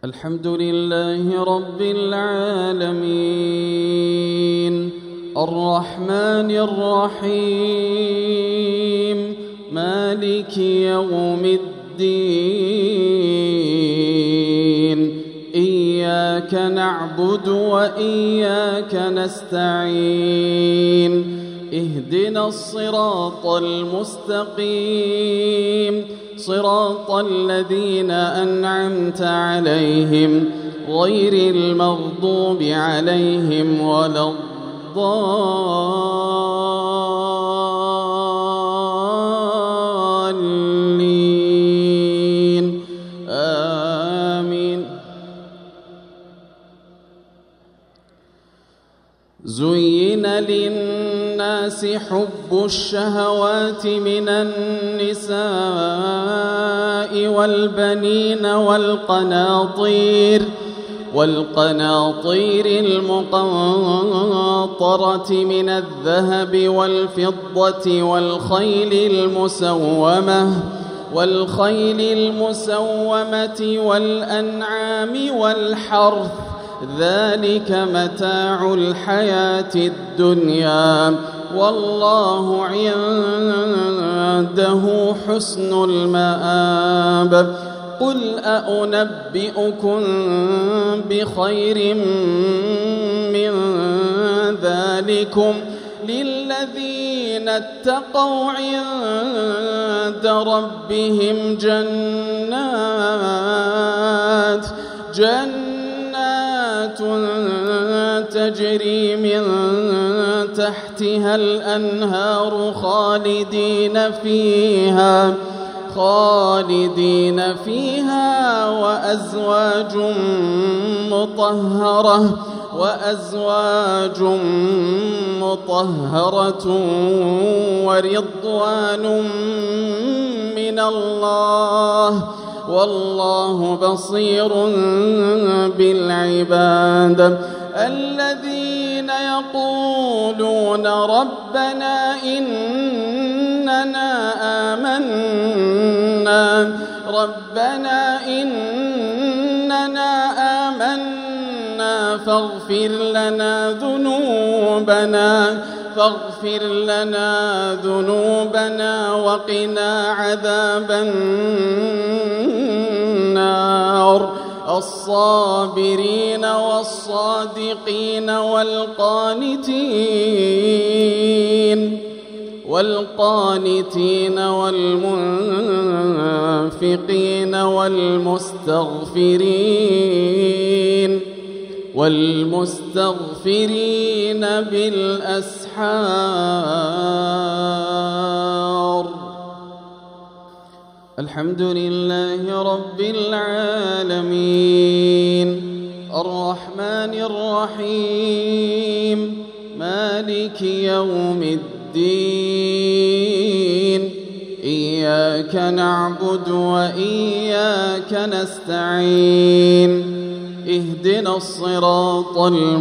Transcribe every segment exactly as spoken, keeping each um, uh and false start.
الحمد لله رب العالمين الرحمن الرحيم مالك يوم الدين إياك نعبد وإياك نستعين اهدنا الصراط المستقيم صراط الذين أنعمت عليهم غير المغضوب عليهم ولا الضالين آمين. زين للناس حب الشهوات من النساء والبنين والقناطير والقناطير المقنطرة من الذهب والفضة والخيل المسومة والخيل المسومة والأنعام والحرث ذلك متاع الحياة الدنيا والله عنده حسن المآب. قل أأنبئكم بخير من ذلكم للذين اتقوا عند ربهم جنات جنات تجري من تحتها الأنهار خالدين فيها خالدين فيها وأزواج مطهرة وأزواج مطهرة ورضوان من الله والله بصير بالعباد. الذين يقولون ربنا إننا آمنا ربنا إننا آمنا فاغفر لنا ذنوبنا فاغفر لنا ذنوبنا وقنا عذاب النار. الصابرين والصادقين والقانتين والقانتين والمنفقين والمستغفرين والمستغفرين بالأسحار. الحمد لله رب العالمين الرحمن الرحيم مالك يوم الدين إياك نعبد وإياك نستعين اهدنا الصراط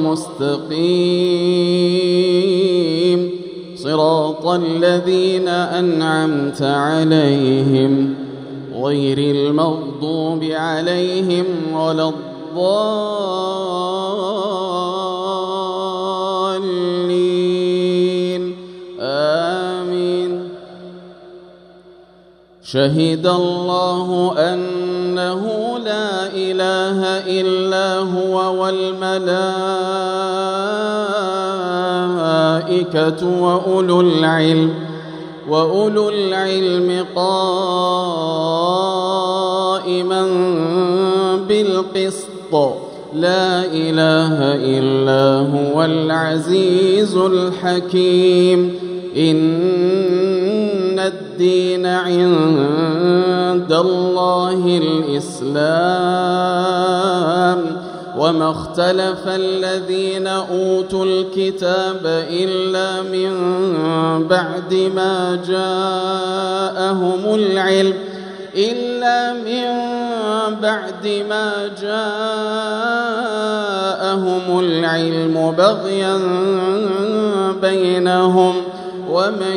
المستقيم صراط الذين أنعمت عليهم غير المغضوب عليهم ولا الضالين آمين. شهد الله أنه لا إله إلا هو والملائكة وأولو العلم وأولو العلم قائما بالقسط لا إله إلا هو العزيز الحكيم. إن الدين عند الله الإسلام وما اختلف الذين أوتوا الكتاب إلا من بعد ما جاءهم العلم إلا من بعد ما جاءهم العلم بغيا بينهم ومن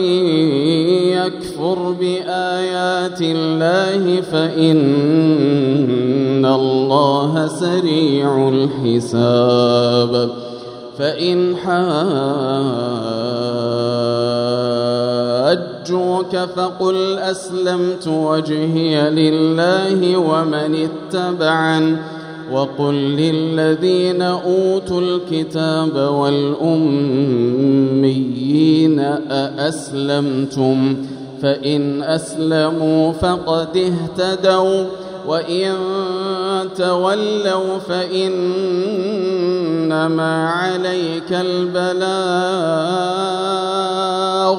يكفر بآيات الله فإن إن الله سريع الحساب فإن حاجوك فقل أسلمت وجهي لله ومن اتبعن وقل للذين أوتوا الكتاب والأميين أأسلمتم فإن أسلموا فقد اهتدوا وإن تولوا فإنما عليك البلاغ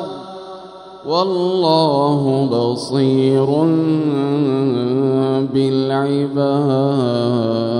والله بصير بالعباد.